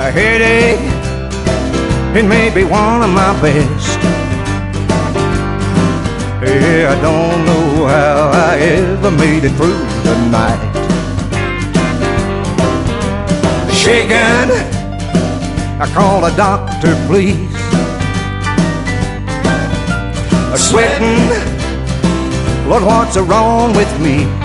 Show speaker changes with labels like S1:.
S1: a headache, it may be one of my best. Yeah, I don't know how I ever made it through the night. Shaking, I call a doctor, please. Sweating, Lord, what's wrong with me?